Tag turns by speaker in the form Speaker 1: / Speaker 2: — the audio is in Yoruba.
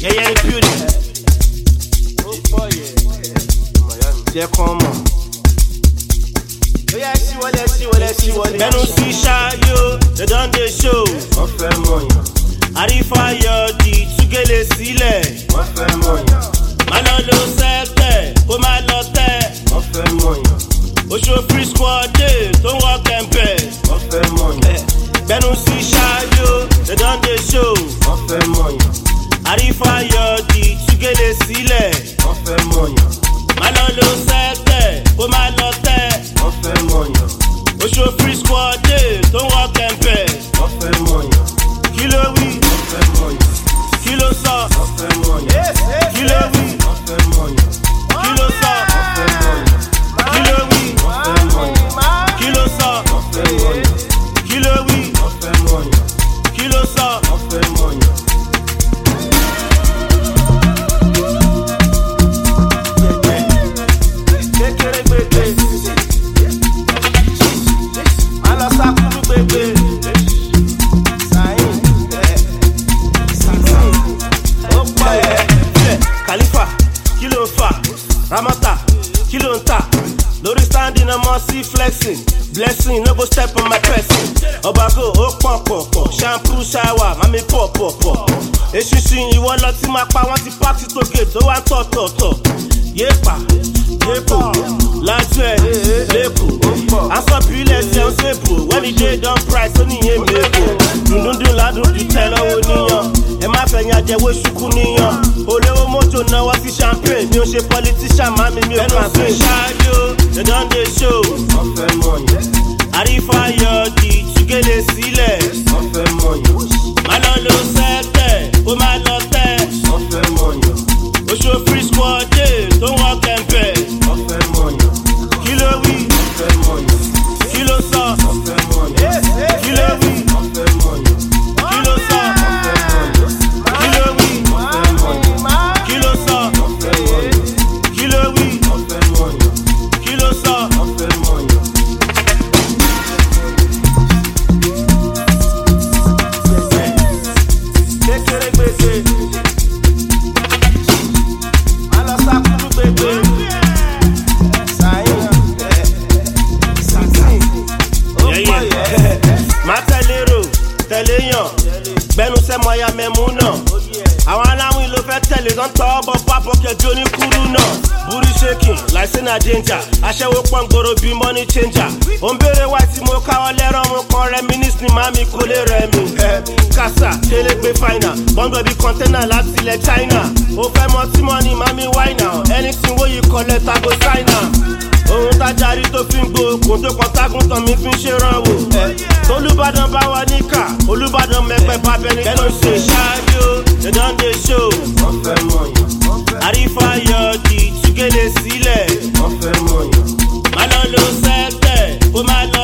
Speaker 1: Yeah, yeah, the beauty. Oh boy, yeah. Yeah, come on. Oh yeah, see what I see, what I see, what I see. They don't see Shayo, they done the show.
Speaker 2: Wọ́n fẹ́ mọ̀yàn.
Speaker 1: Àrífáyọ̀ di túgélé sílẹ̀.
Speaker 2: Wọ́n fẹ́ mọ̀yàn.
Speaker 1: Má lọ lo sẹ́tẹ̀, kó má lọ tẹ̀.
Speaker 2: Wọ́n fẹ́ mọ̀yàn.
Speaker 1: Oṣù free squad day tó ń wọ́ kẹ̀mbẹ̀.
Speaker 2: Wọ́n fẹ́ mọ̀yàn.
Speaker 1: Gbẹ́nu sí Ṣáyó, they don dey show.
Speaker 2: Wọ́n fẹ́ mọ̀yàn.
Speaker 1: Àrífáyọ̀ di túgélé sílẹ̀.
Speaker 2: Wọ́n fẹ́ mọ̀yàn.
Speaker 1: Má lọ lo sẹ́tẹ̀, kó má lọ tẹ̀.
Speaker 2: Wọ́n fẹ́ mọ̀yàn.
Speaker 1: Oṣù free squad day tó ń wọ́ kẹ̀mbẹ̀.
Speaker 2: Wọ́n fẹ́ mọ̀yàn.
Speaker 1: Kí ló wí?
Speaker 2: Wọ́n fẹ́ mọ̀yàn.
Speaker 1: Kí ló sọ?
Speaker 2: Wọ́n fẹ́ mọ̀yàn.
Speaker 1: Kí ló wí?
Speaker 2: Wọ́n fẹ́ mọ̀yàn.
Speaker 1: Kí ló sọ?
Speaker 2: Wọ́n fẹ́ mọ̀yàn.
Speaker 1: Kí ló wí?
Speaker 2: Wọ́n fẹ́ mọ̀yàn.
Speaker 1: Kí ló sọ?
Speaker 2: Wọ́n fẹ́ mọ̀yàn.
Speaker 1: Kí ló wí?
Speaker 2: Wọ́n fẹ́ mọ̀yàn.
Speaker 1: Kí ló sọ?
Speaker 2: Wọ́n fẹ́ mọ̀yàn.
Speaker 1: Kékeré gbègbè. Má lọ sákúrú gbègbè. Sàyìn. Ó pọ̀ yẹ. Khalifa, kí ló ń fà? Ramata, kí ló ń tà? Lórí standing ọmọ sí flexing. Blessing, no go step on my person. Obago, ó pọ̀. Shampoo, shower, mami pọ̀. Eṣinṣin ìwọ lọ tí máa pa wọ́n ti pàtí tó gé tó wá ń tọ̀. Yéèpà, lájú ẹ̀ lẹ́kọ̀ọ́. Asọ́bìlẹ̀ ṣe ń ṣèbò, when the day don price ó níye mẹ́kọ̀ọ́. Dùndúndùn ládùn ju tẹ lọ́wọ́ níyàn. Ẹ má fẹ̀yìn àjẹwò ṣùkú níyàn. Olówó mọ́tò náwó sí champagne. Mi ò ṣe politician, mami mi ò campaign. Ṣáájú, they don dey show.
Speaker 2: Wọ́n fẹ́ mọ̀yàn.
Speaker 1: Àrífáyọ̀ di túgélé sílẹ̀.
Speaker 2: Wọ́n fẹ́ mọ̀yàn.
Speaker 1: Má lọ lo sẹ́tẹ̀, kó má lọ tẹ̀.
Speaker 2: Wọ́n fẹ́ mọ̀yàn.
Speaker 1: Oṣù free squad day tó ń wọ́ kẹ̀mbẹ̀.
Speaker 2: Wọ́n fẹ́ mọ̀yàn.
Speaker 1: Kí ló wí?
Speaker 2: Wọ́n fẹ́ mọ̀yàn.
Speaker 1: Kí ló sọ?
Speaker 2: Wọ́n fẹ́ mọ̀yàn.
Speaker 1: Kí ló wí?
Speaker 2: Wọ́n fẹ́ mọ̀yàn.
Speaker 1: Kí ló sọ?
Speaker 2: Wọ́n fẹ́ mọ̀yàn.
Speaker 1: Kí ló wí?
Speaker 2: Wọ́n fẹ́ mọ̀yàn.
Speaker 1: Kí ló sọ?
Speaker 2: Wọ́n fẹ́ mọ̀yàn.
Speaker 1: Kí ló wí?
Speaker 2: Wọ́n fẹ́ mọ̀yàn.
Speaker 1: Kí ló sọ?
Speaker 2: Wọ́n fẹ́ mọ̀yàn.
Speaker 1: Kékeré gbèsè. Má lọ sákúrú gbègbè. Sàyìn. Ó pọ̀ yẹ. Má tẹ̀lé rò, tẹ̀lé yàn. Gbẹ́nu sẹ́mọ̀ ya mẹ́mú náà. Àwọn aláwìn ló fẹ́ tẹ̀lé tán tọ́ ọ̀bọ̀ pápọ̀ kẹjú oníkúrú náà. Booty shaking like say na danger. Aṣẹ́wó pọ́ngboro bíi money changer. Ó ń béèrè wá tí mo káwọ́ lẹ́rọ̀ mo kàn reminisce ni màmí kò lè rẹ̀ mí. Kásá kélégbé fáìnà, bọ́ńdọ̀ bíi kọ́ńténà láti ilẹ̀ China. Ó fẹ́ mọ tí mo ní màmí wáìnà. Anything wey you collect I go sign am. Ohun tájàrí tó fi ń gbó, kò tó kan tágùntàn mi fi ń ṣèrànwọ́. Tolúbàdàn bá wà níkà, Olúbàdàn mẹ́pẹ́ bá bẹ́ni kẹ́nu ṣe. Ṣáájú, they don dey show.
Speaker 2: Wọ́n fẹ́ mọ̀yàn.
Speaker 1: Àrífáyọ̀ di túgélé sílẹ̀.
Speaker 2: Wọ́n fẹ́ mọ̀yàn.
Speaker 1: Má lọ lo sẹ́tẹ̀, kó má lọ